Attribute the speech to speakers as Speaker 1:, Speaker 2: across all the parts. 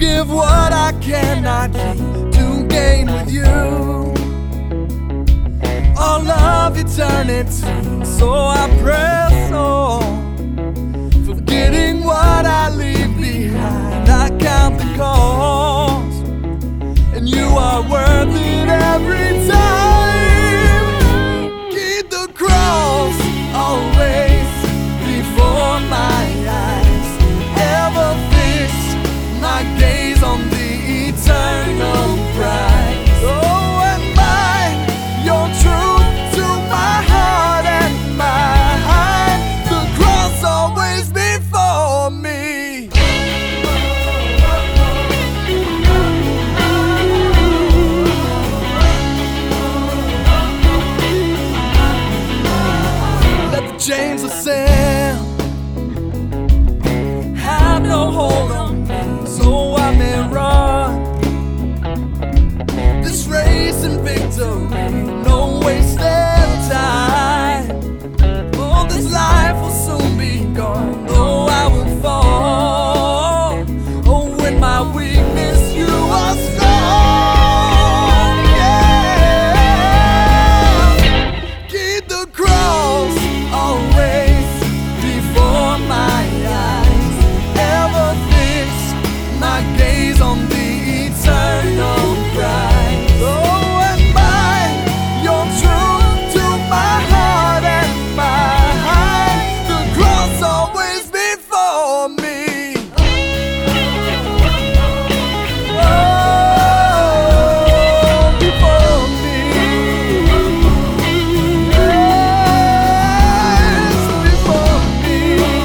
Speaker 1: give what I cannot keep to gain with you all of eternity. So I press on, forgetting what I leave behind. I count the cost, and you are worth it every time. Keep the cross always before my eyes, ever fix my gaze on the eternal prize. Oh, and bind your truth to my heart and mind, the cross always before me. Let the chains of sin have no hold on me, so I may run this race in victory, no wasted time. Oh, this life will soon be gone, though I will fall. Oh, in my weakness you are strong. Yeah. Keep the cross always before my eyes, ever fix my gaze on the eternal prize. Oh, and bind your truth to my heart and mind, the cross always before me. Oh, before me. Yes, before me.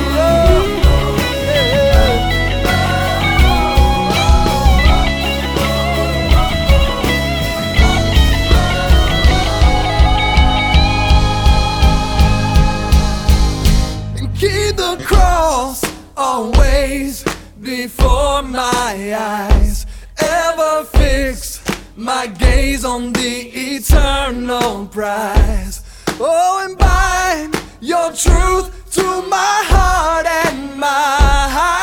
Speaker 1: And keep the cross always before my eyes, ever fix my gaze on the eternal prize. Oh, and bind your truth to my heart and mind.